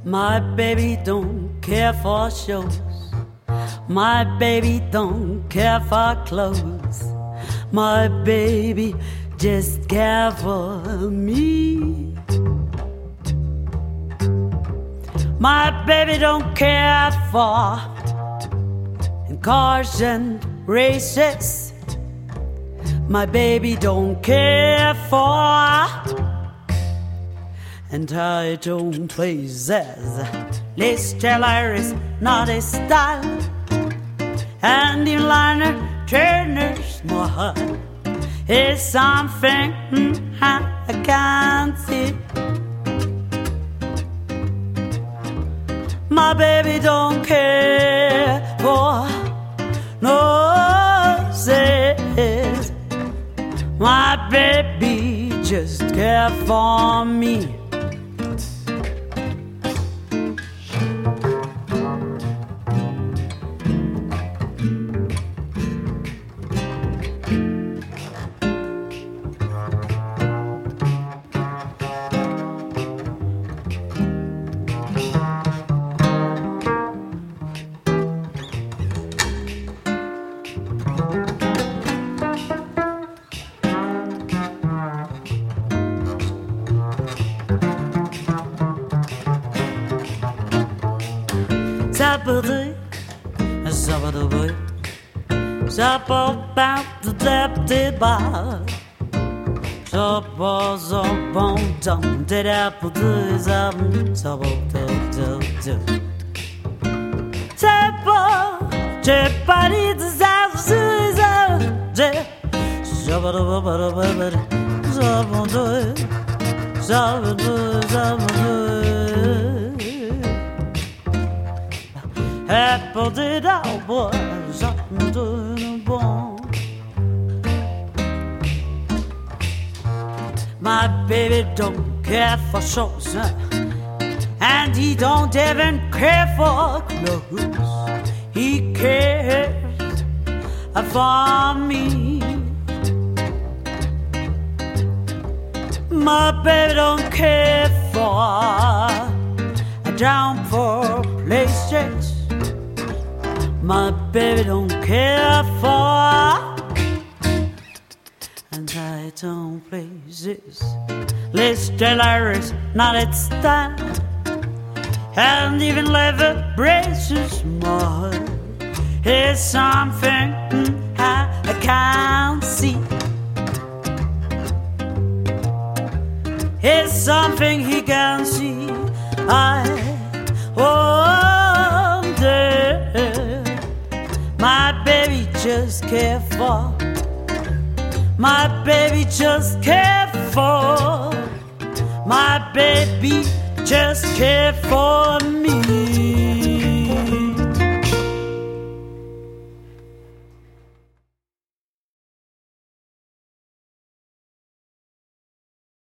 My baby don't care for shows. My baby don't care for clothes. My baby just care for me. My baby don't care for cars and races. My baby don't care for entitled places. Les Taylor is not his style, and the liner Turner's smile is something I can't see. My baby don't care for noses. My baby just care for me. Up about the deputy bar. Up was up on down. Did apple do his album. So do. Table, Jeopardy, disaster is out. Apple did our boys up and doing a bone. My baby don't care for shows, and he don't even care for clothes. He cares for me. My baby don't care for down for places. My baby don't care for entitled places. Les Taylor is not its style, and even leather braces more is something I can't see. It's something he can see. I wonder. My baby just care for. My baby just care for. My baby just care for me.